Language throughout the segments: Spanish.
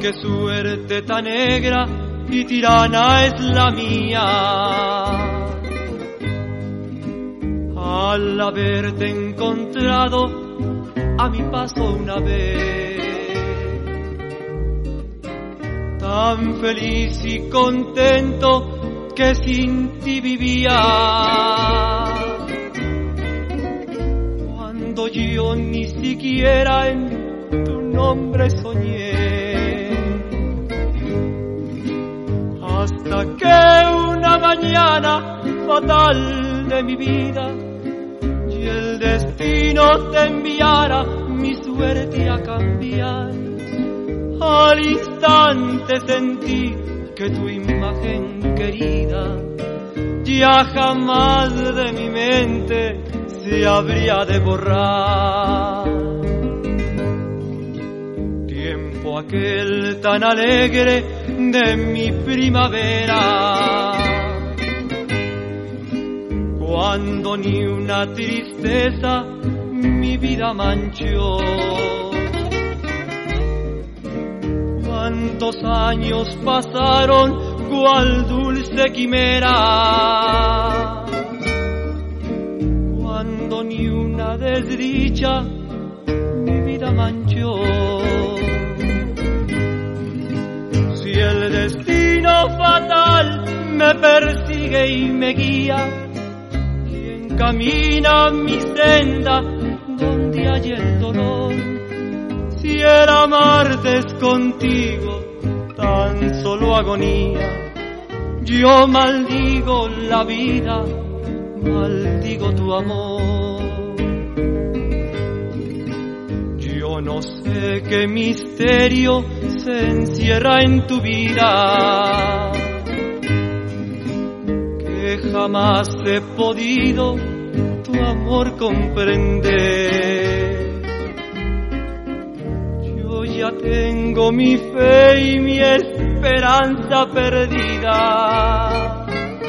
qué suerte tan negra y tirana es la mía. Al haberte encontrado a mi paso una vez, tan feliz y contento que sin ti vivía, cuando yo ni siquiera en tu nombre soñé, hasta que una mañana fatal de mi vida y el destino te enviara mi suerte a cambiar. Al instante sentí que tu imagen querida ya jamás de mi mente se habría de borrar. Tiempo aquel tan alegre de mi primavera, cuando ni una tristeza mi vida manchó. Cuántos años pasaron cual dulce quimera, cuando ni una desdicha mi vida manchó. Si el destino fatal me persigue y me guía, camina mi senda donde hay el dolor, si el amarte es contigo tan solo agonía, yo maldigo la vida, maldigo tu amor. Yo no sé qué misterio se encierra en tu vida, jamás he podido tu amor comprender. Yo ya tengo mi fe y mi esperanza perdida,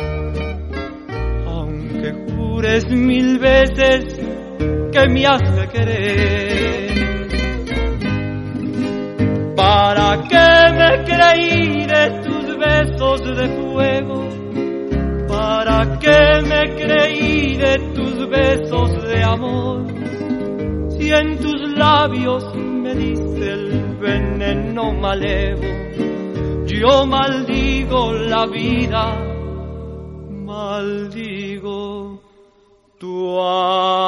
aunque jures 1000 veces que me has de querer. ¿Para qué me creí de tus besos de fuego? ¿Para qué me creí de tus besos de amor? Si en tus labios me diste el veneno malevo, yo maldigo la vida, maldigo tu amor.